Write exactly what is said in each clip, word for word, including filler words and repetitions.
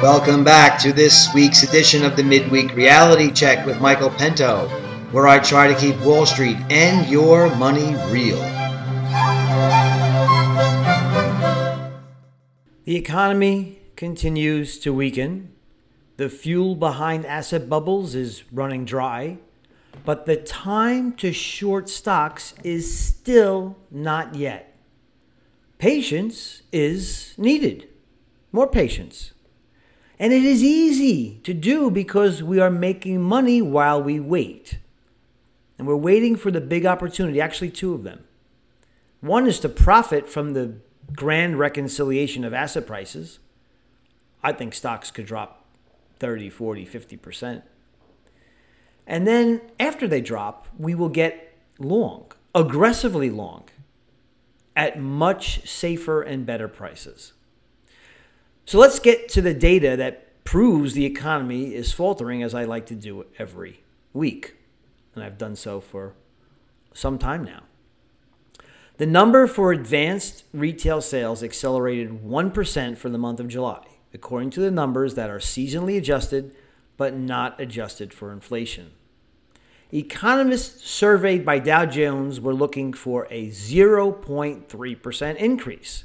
Welcome back to this week's edition of the Midweek Reality Check with Michael Pento, where I try to keep Wall Street and your money real. The economy continues to weaken. The fuel behind asset bubbles is running dry, but the time to short stocks is still not yet. Patience is needed. More patience. And it is easy to do because we are making money while we wait. And we're waiting for the big opportunity, actually two of them. One is to profit from the grand reconciliation of asset prices. I think stocks could drop thirty, forty, fifty percent. And then after they drop, we will get long, aggressively long, at much safer and better prices. So let's get to the data that proves the economy is faltering, as I like to do every week. And I've done so for some time now. The number for advanced retail sales accelerated one percent for the month of July, according to the numbers that are seasonally adjusted but not adjusted for inflation. Economists surveyed by Dow Jones were looking for a zero point three percent increase.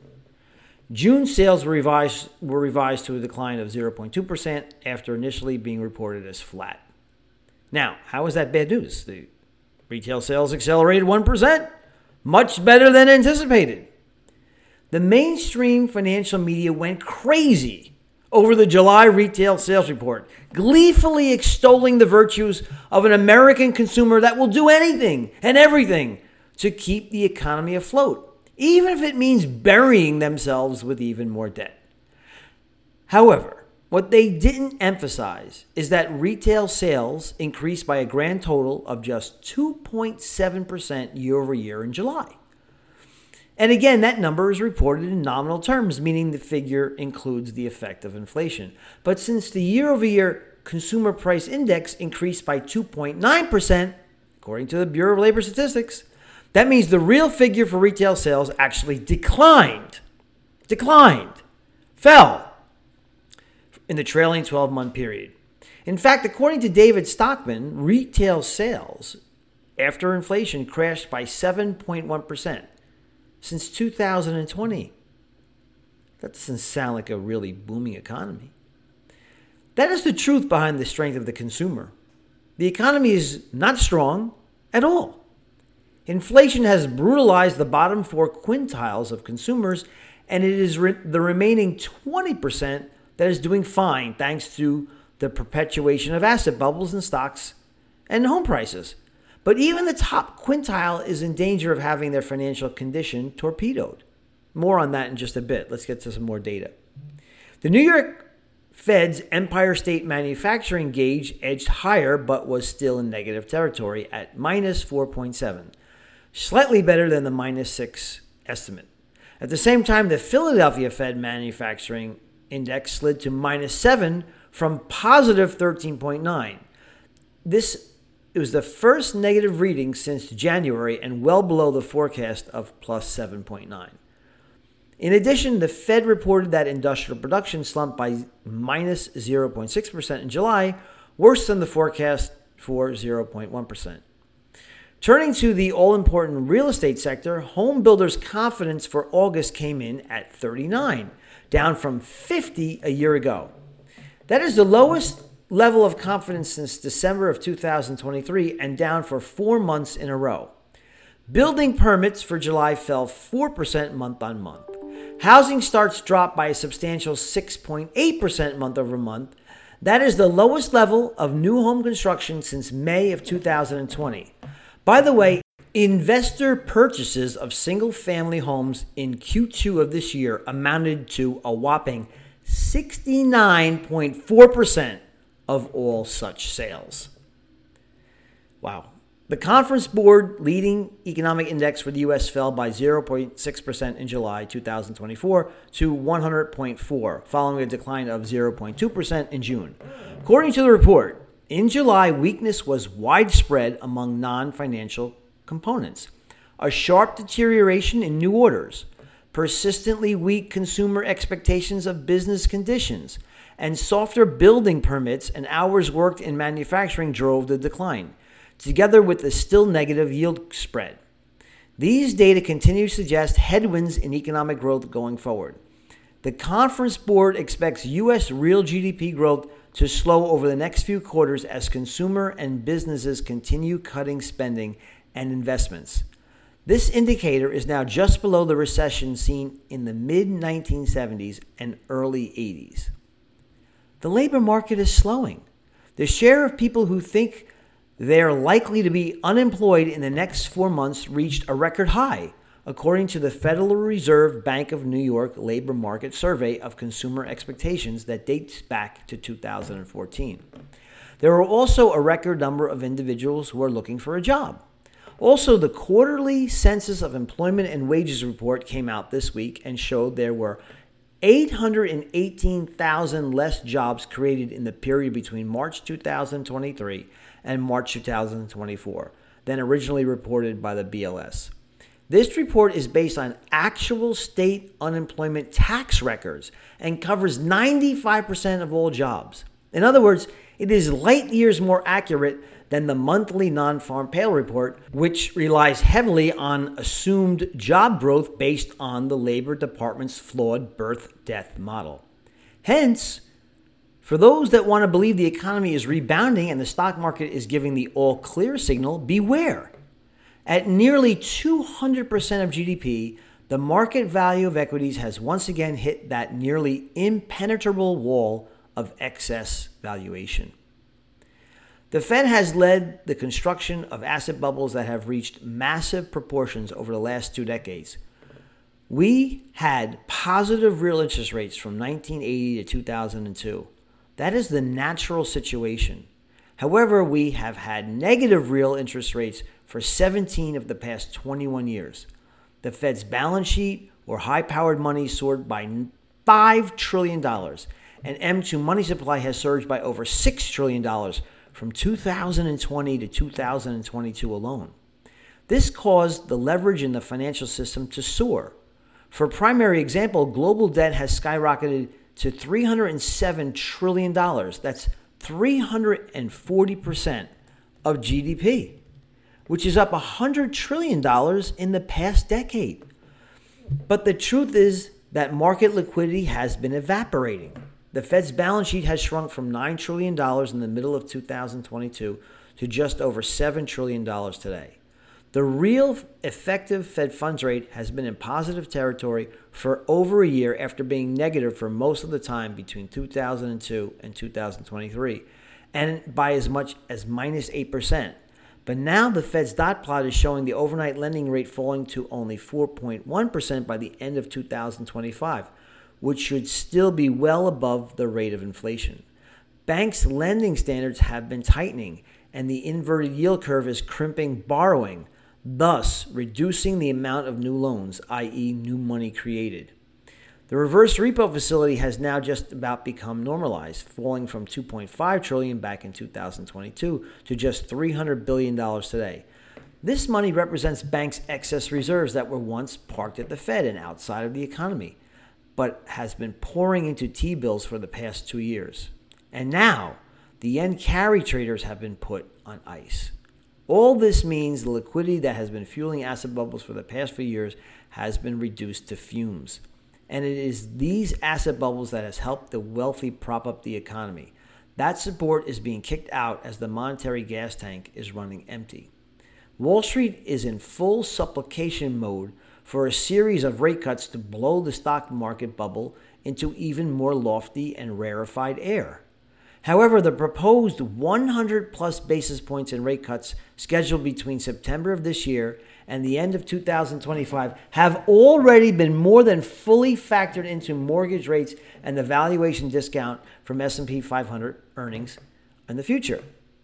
June sales were revised, were revised to a decline of zero point two percent after initially being reported as flat. Now, how is that bad news? The retail sales accelerated one percent, much better than anticipated. The mainstream financial media went crazy over the July retail sales report, gleefully extolling the virtues of an American consumer that will do anything and everything to keep the economy afloat, even if it means burying themselves with even more debt. However, what they didn't emphasize is that retail sales increased by a grand total of just two point seven percent year over year in July. And again, that number is reported in nominal terms, meaning the figure includes the effect of inflation. But since the year-over-year consumer price index increased by two point nine percent, according to the Bureau of Labor Statistics, that means the real figure for retail sales actually declined, declined, fell in the trailing twelve-month period. In fact, according to David Stockman, retail sales after inflation crashed by seven point one percent since two thousand twenty. That doesn't sound like a really booming economy. That is the truth behind the strength of the consumer. The economy is not strong at all. Inflation has brutalized the bottom four quintiles of consumers, and it is re- the remaining twenty percent that is doing fine thanks to the perpetuation of asset bubbles in stocks and home prices. But even the top quintile is in danger of having their financial condition torpedoed. More on that in just a bit. Let's get to some more data. The New York Fed's Empire State Manufacturing gauge edged higher but was still in negative territory at minus four point seven. Slightly better than the minus six estimate. At the same time, the Philadelphia Fed Manufacturing Index slid to minus seven from positive thirteen point nine. This it was the first negative reading since January and well below the forecast of plus seven point nine. In addition, the Fed reported that industrial production slumped by minus zero point six percent in July, worse than the forecast for zero point one percent. Turning to the all-important real estate sector, home builders' confidence for August came in at thirty-nine, down from fifty a year ago. That is the lowest level of confidence since December of two thousand twenty-three and down for four months in a row. Building permits for July fell four percent month on month. Housing starts dropped by a substantial six point eight percent month over month. That is the lowest level of new home construction since May of two thousand twenty. By the way, investor purchases of single-family homes in Q two of this year amounted to a whopping sixty-nine point four percent of all such sales. Wow. The Conference Board leading economic index for the U S fell by zero point six percent in July two thousand twenty-four to one hundred point four, following a decline of zero point two percent in June. According to the report, in July, weakness was widespread among non-financial components. A sharp deterioration in new orders, persistently weak consumer expectations of business conditions, and softer building permits and hours worked in manufacturing drove the decline, together with the still negative yield spread. These data continue to suggest headwinds in economic growth going forward. The Conference Board expects U S real G D P growth to slow over the next few quarters as consumer and businesses continue cutting spending and investments. This indicator is now just below the recession seen in the mid nineteen seventies and early eighties. The labor market is slowing. The share of people who think they're likely to be unemployed in the next four months reached a record high, according to the Federal Reserve Bank of New York Labor Market Survey of Consumer Expectations that dates back to two thousand fourteen. There are also a record number of individuals who are looking for a job. Also, the quarterly Census of Employment and Wages report came out this week and showed there were eight hundred eighteen thousand less jobs created in the period between March two thousand twenty-three and March two thousand twenty-four than originally reported by the B L S. This report is based on actual state unemployment tax records and covers ninety-five percent of all jobs. In other words, it is light years more accurate than the monthly non-farm payroll report, which relies heavily on assumed job growth based on the Labor Department's flawed birth-death model. Hence, for those that want to believe the economy is rebounding and the stock market is giving the all-clear signal, beware. At nearly two hundred percent of G D P, the market value of equities has once again hit that nearly impenetrable wall of excess valuation. The Fed has led the construction of asset bubbles that have reached massive proportions over the last two decades. We had positive real interest rates from nineteen eighty to two thousand two. That is the natural situation. However, we have had negative real interest rates for seventeen of the past twenty-one years. The Fed's balance sheet, or high-powered money, soared by five trillion dollars, and M two money supply has surged by over six trillion dollars from two thousand twenty to two thousand twenty-two alone. This caused the leverage in the financial system to soar. For primary example, global debt has skyrocketed to three hundred seven trillion dollars. That's three hundred forty percent of G D P, which is up one hundred trillion dollars in the past decade. But the truth is that market liquidity has been evaporating. The Fed's balance sheet has shrunk from nine trillion dollars in the middle of two thousand twenty-two to just over seven trillion dollars today. The real effective Fed funds rate has been in positive territory for over a year after being negative for most of the time between two thousand two and two thousand twenty-three, and by as much as minus eight percent. But now the Fed's dot plot is showing the overnight lending rate falling to only four point one percent by the end of two thousand twenty-five, which should still be well above the rate of inflation. Banks' lending standards have been tightening, and the inverted yield curve is crimping borrowing, thus reducing the amount of new loans, that is new money created. The reverse repo facility has now just about become normalized, falling from two point five trillion dollars back in two thousand twenty-two to just three hundred billion dollars today. This money represents banks' excess reserves that were once parked at the Fed and outside of the economy, but has been pouring into T-bills for the past two years. And now, the yen carry traders have been put on ice. All this means the liquidity that has been fueling asset bubbles for the past few years has been reduced to fumes. And it is these asset bubbles that has helped the wealthy prop up the economy. That support is being kicked out as the monetary gas tank is running empty. Wall Street is in full supplication mode for a series of rate cuts to blow the stock market bubble into even more lofty and rarefied air. However, the proposed one hundred plus basis points in rate cuts scheduled between September of this year and the end of two thousand twenty-five have already been more than fully factored into mortgage rates and the valuation discount from S and P five hundred earnings in the future.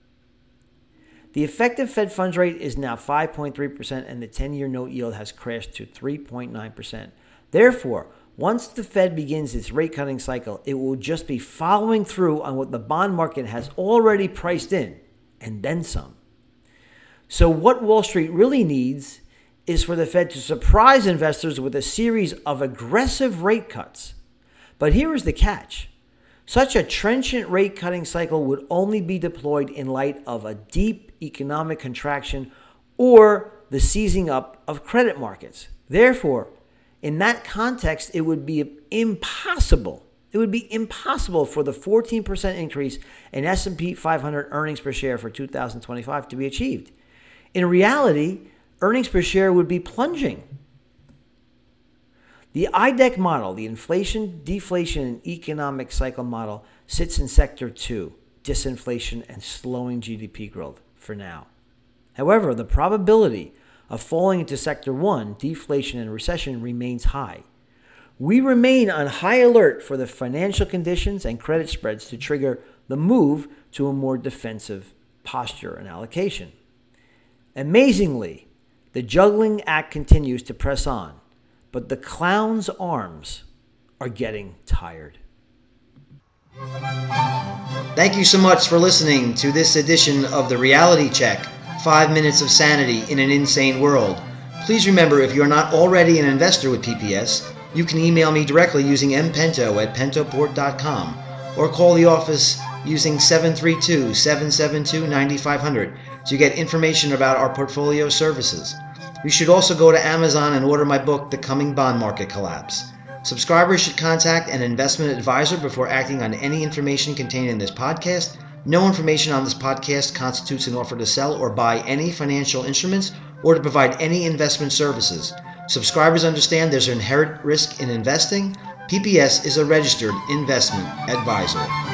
The effective Fed funds rate is now five point three percent and the ten-year note yield has crashed to three point nine percent. Therefore, once the Fed begins its rate cutting cycle, it will just be following through on what the bond market has already priced in, and then some. So what Wall Street really needs is for the Fed to surprise investors with a series of aggressive rate cuts. But here is the catch. Such a trenchant rate cutting cycle would only be deployed in light of a deep economic contraction or the seizing up of credit markets. Therefore, in that context, it would be impossible. It would be impossible for the fourteen percent increase in S and P five hundred earnings per share for two thousand twenty-five to be achieved. In reality, earnings per share would be plunging. The I D E C model, the inflation, deflation, and economic cycle model, sits in sector two, disinflation and slowing G D P growth for now. However, the probability of falling into sector one, deflation and recession, remains high. We remain on high alert for the financial conditions and credit spreads to trigger the move to a more defensive posture and allocation. Amazingly, the juggling act continues to press on, but the clown's arms are getting tired. Thank you so much for listening to this edition of the Reality Check, Five Minutes of Sanity in an Insane World. Please remember, if you're not already an investor with P P S, you can email me directly using mpento at pentoport dot com or call the office using seven three two, seven seven two, nine five zero zero to get information about our portfolio services. You should also go to Amazon and order my book, The Coming Bond Market Collapse. Subscribers should contact an investment advisor before acting on any information contained in this podcast. No information on this podcast constitutes an offer to sell or buy any financial instruments or to provide any investment services. Subscribers understand there's an inherent risk in investing. P P S is a registered investment advisor.